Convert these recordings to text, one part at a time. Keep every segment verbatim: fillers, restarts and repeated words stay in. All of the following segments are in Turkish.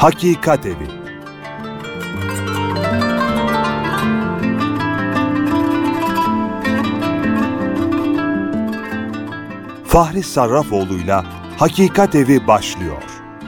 Hakikat Evi. Fahri Sarrafoğlu'yla Hakikat Evi başlıyor.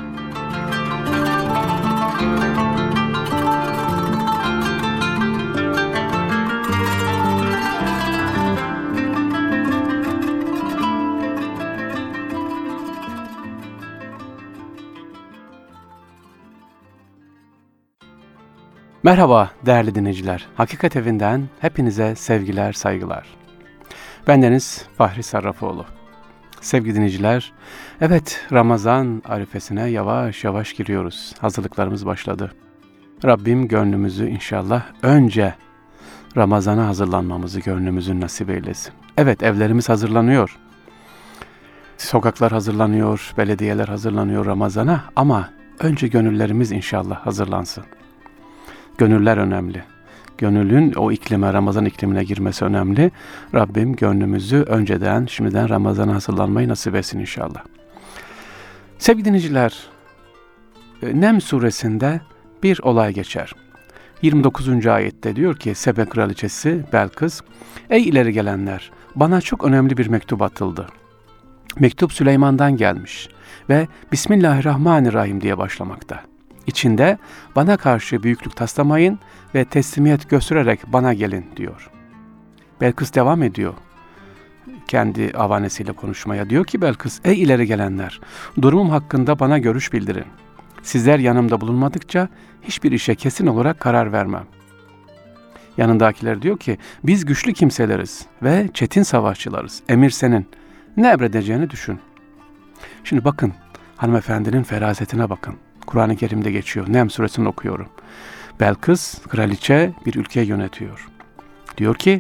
Merhaba değerli dinleyiciler. Hakikat Evi'nden hepinize sevgiler, saygılar. Bendeniz Fahri Sarrafoğlu. Sevgili dinleyiciler, evet Ramazan arifesine yavaş yavaş giriyoruz. Hazırlıklarımız başladı. Rabbim gönlümüzü inşallah önce Ramazan'a hazırlanmamızı gönlümüzün nasip eylesin. Evet, evlerimiz hazırlanıyor. Sokaklar hazırlanıyor, belediyeler hazırlanıyor Ramazan'a ama önce gönüllerimiz inşallah hazırlansın. Gönüller önemli. Gönülün o iklime, Ramazan iklimine girmesi önemli. Rabbim gönlümüzü önceden, şimdiden Ramazan'a hazırlanmayı nasip etsin inşallah. Sevgili dinleyiciler, Nem suresinde bir olay geçer. yirmi dokuzuncu ayette diyor ki Sebe kraliçesi Belkıs, "Ey ileri gelenler, bana çok önemli bir mektup atıldı. Mektup Süleyman'dan gelmiş ve Bismillahirrahmanirrahim diye başlamakta. İçinde bana karşı büyüklük taslamayın ve teslimiyet göstererek bana gelin diyor." Belkıs devam ediyor kendi avanesiyle konuşmaya. Diyor ki Belkıs, "Ey ileri gelenler, durumum hakkında bana görüş bildirin. Sizler yanımda bulunmadıkça hiçbir işe kesin olarak karar vermem." Yanındakiler diyor ki, "Biz güçlü kimseleriz ve çetin savaşçılarız. Emir senin. Ne emredeceğini düşün." Şimdi bakın, hanımefendinin ferasetine bakın. Kur'an-ı Kerim'de geçiyor. Nem suresini okuyorum. Belkıs, kraliçe bir ülke yönetiyor. Diyor ki,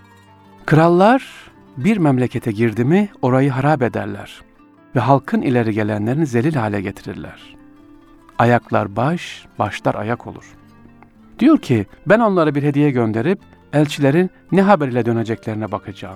"Krallar bir memlekete girdi mi orayı harap ederler ve halkın ileri gelenlerini zelil hale getirirler. Ayaklar baş, başlar ayak olur." Diyor ki, "Ben onlara bir hediye gönderip elçilerin ne haber ile döneceklerine bakacağım."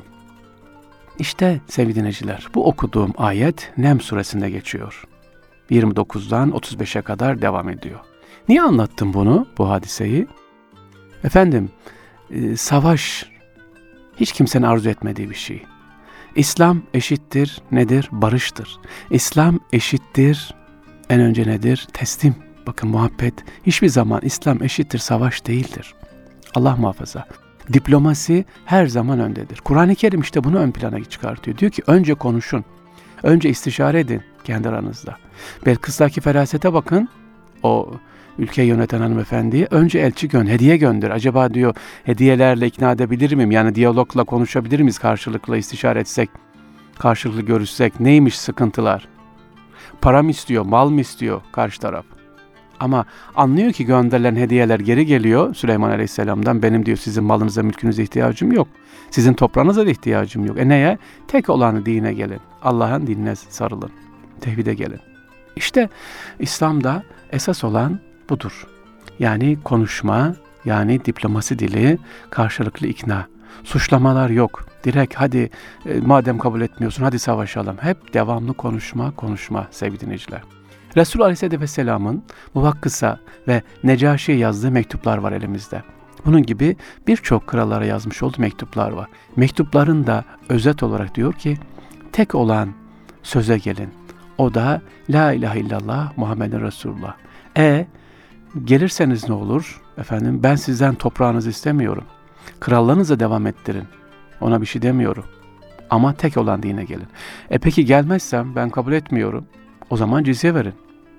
İşte sevgili dinleyiciler, bu okuduğum ayet Nem suresinde geçiyor. yirmi dokuzdan otuz beşe kadar devam ediyor. Niye anlattım bunu, bu hadiseyi? Efendim, e, savaş hiç kimsenin arzu etmediği bir şey. İslam eşittir nedir? Barıştır. İslam eşittir en önce nedir? Teslim. Bakın, muhabbet. Hiçbir zaman İslam eşittir savaş değildir. Allah muhafaza. Diplomasi her zaman öndedir. Kur'an-ı Kerim işte bunu ön plana çıkartıyor. Diyor ki önce konuşun. Önce istişare edin kendi aranızda. Belkıs'taki ferasete bakın. O ülkeyi yöneten hanımefendiye önce elçi gönder, hediye gönder. Acaba diyor hediyelerle ikna edebilir miyim? Yani diyalogla konuşabilir miyiz? Karşılıklı istişare etsek, karşılıklı görüşsek neymiş sıkıntılar? Para mı istiyor, mal mı istiyor karşı taraf? Ama anlıyor ki gönderilen hediyeler geri geliyor Süleyman Aleyhisselam'dan. Benim diyor sizin malınıza, mülkünüze ihtiyacım yok. Sizin toprağınıza da ihtiyacım yok. E neye? Tek olan dine gelin. Allah'ın dinine sarılın. Tevhide gelin. İşte İslam'da esas olan budur. Yani konuşma, yani diplomasi dili, karşılıklı ikna. Suçlamalar yok. Direkt hadi e, madem kabul etmiyorsun hadi savaşalım. Hep devamlı konuşma, konuşma sevgili dinleyiciler. Resul Aleyhisselam'ın Muvakkısa ve Necaşi'ye yazdığı mektuplar var elimizde. Bunun gibi birçok krallara yazmış olduğu mektuplar var. Mektupların da özet olarak diyor ki, tek olan söze gelin. O da La ilahe illallah Muhammeden Resulullah. E gelirseniz ne olur? Efendim ben sizden toprağınızı istemiyorum. Krallığınıza devam ettirin. Ona bir şey demiyorum. Ama tek olan dine gelin. E peki gelmezsem ben kabul etmiyorum. O zaman cizye verin.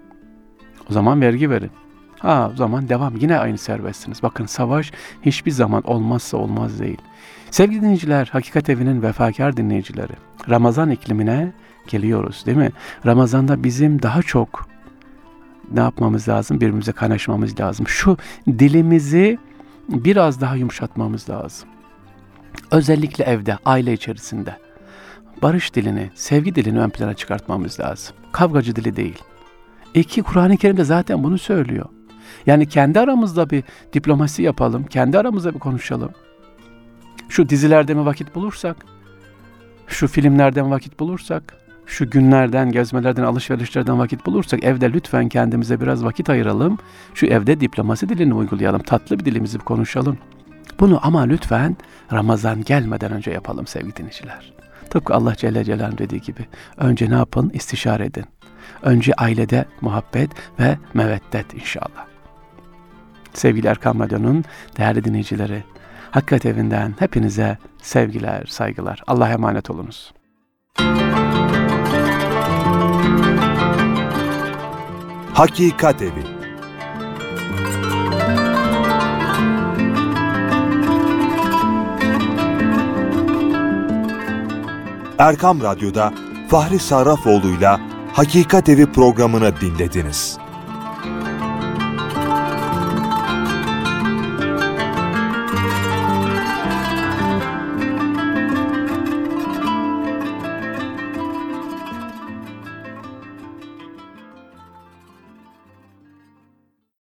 O zaman vergi verin. Ha o zaman devam. Yine aynı serbestsiniz. Bakın savaş hiçbir zaman olmazsa olmaz değil. Sevgili dinleyiciler, Hakikat Evi'nin vefakar dinleyicileri, Ramazan iklimine geliyoruz değil mi? Ramazan'da bizim daha çok ne yapmamız lazım? Birbirimize kaynaşmamız lazım. Şu dilimizi biraz daha yumuşatmamız lazım. Özellikle evde, aile içerisinde. Barış dilini, sevgi dilini ön plana çıkartmamız lazım. Kavgacı dili değil. İki, Kur'an-ı Kerim'de zaten bunu söylüyor. Yani kendi aramızda bir diplomasi yapalım, kendi aramızda bir konuşalım. Şu dizilerde mi vakit bulursak, şu filmlerde mi vakit bulursak, şu günlerden, gezmelerden, alışverişlerden vakit bulursak evde lütfen kendimize biraz vakit ayıralım. Şu evde diplomasi dilini uygulayalım, tatlı bir dilimizi konuşalım. Bunu ama lütfen Ramazan gelmeden önce yapalım sevgili dinleyiciler. Tıpkı Allah Celle Celaluhu dediği gibi önce ne yapın? İstişare edin. Önce ailede muhabbet ve meveddet inşallah. Sevgili Erkam Radyo'nun değerli dinleyicileri, Hakikat Evi'nden hepinize sevgiler, saygılar. Allah'a emanet olunuz. Hakikat Evi. Erkam Radyo'da Fahri Sarrafoğlu'yla Hakikat Evi programını dinlediniz.